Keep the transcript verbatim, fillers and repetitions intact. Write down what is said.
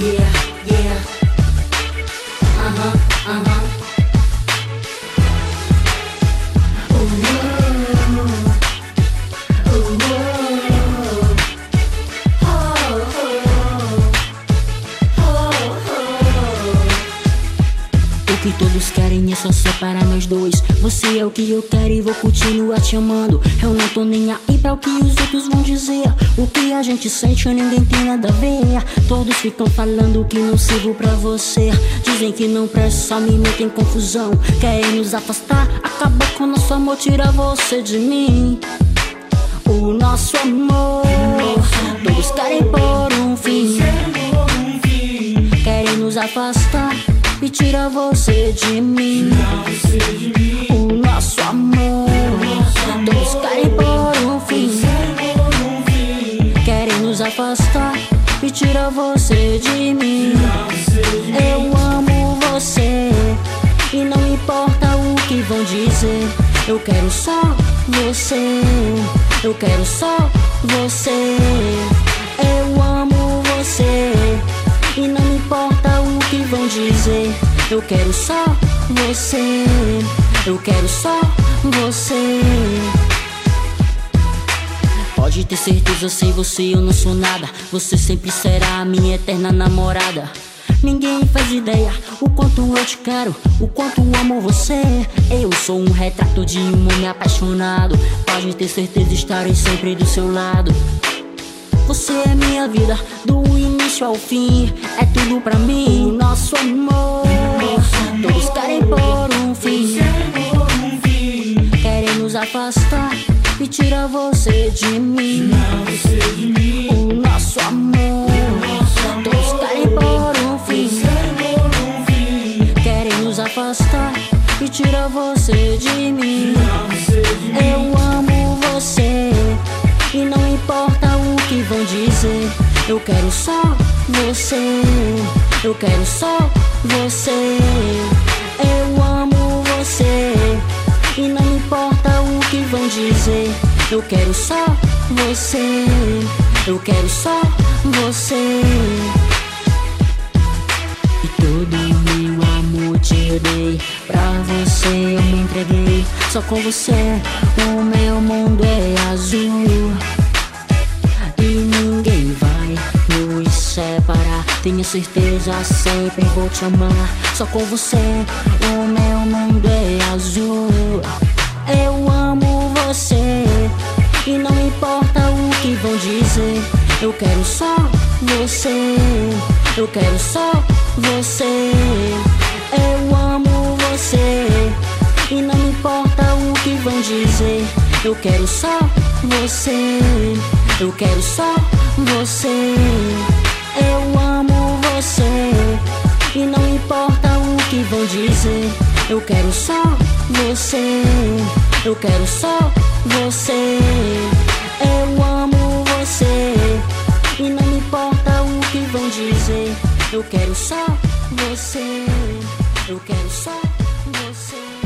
yeah, yeah. Uh-huh, uh-huh. O que todos querem é só separar nós dois. Você é o que eu quero e vou continuar te amando. Eu não tô nem aí pra o que os outros vão dizer. O que a gente sente ninguém tem nada a ver. Todos ficam falando que não sirvo pra você. Dizem que não presta, só me metem em confusão. Querem nos afastar, acaba com nosso amor, tira você de mim. O nosso amor, todos querem pôr um fim. Querem nos afastar e tira você de mim. O nosso amor, todos querem pôr um fim. Querem nos afastar e tira você de mim. Eu amo você e não importa o que vão dizer. Eu quero só você, eu quero só você. Eu amo você e não me importa o que vão dizer. Eu quero só você, eu quero só você. Pode ter certeza, sem você eu não sou nada. Você sempre será a minha eterna namorada. Ninguém faz ideia o quanto eu te quero, o quanto amo você. Eu sou um retrato de um homem apaixonado. Pode ter certeza, estarei sempre do seu lado. Você é minha vida, do início ao fim, é tudo pra mim. O nosso amor, todos querem pôr um fim. Querem nos afastar e tira você de mim. O nosso amor, todos querem pôr um fim. Querem nos afastar e tira você de mim. Eu amo você e não importa o que vão dizer. Eu quero só você, eu quero só você. Eu amo você e não importa o que vão dizer. Eu quero só você, eu quero só você. E todo meu amor te dei, pra você eu me entreguei. Só com você o meu mundo é azul e ninguém vai nos separar. Tenha certeza, sempre vou te amar. Só com você o meu mundo é azul. Eu amo você e não importa o que vão dizer. Eu quero só você, eu quero só você. Eu amo você e não importa o que vão dizer. Eu quero só você, eu quero só você. Eu amo você e não importa o que vão dizer. Eu quero só você, eu quero só você. Eu amo você e não importa o que vão dizer. Eu quero só você, eu quero só você.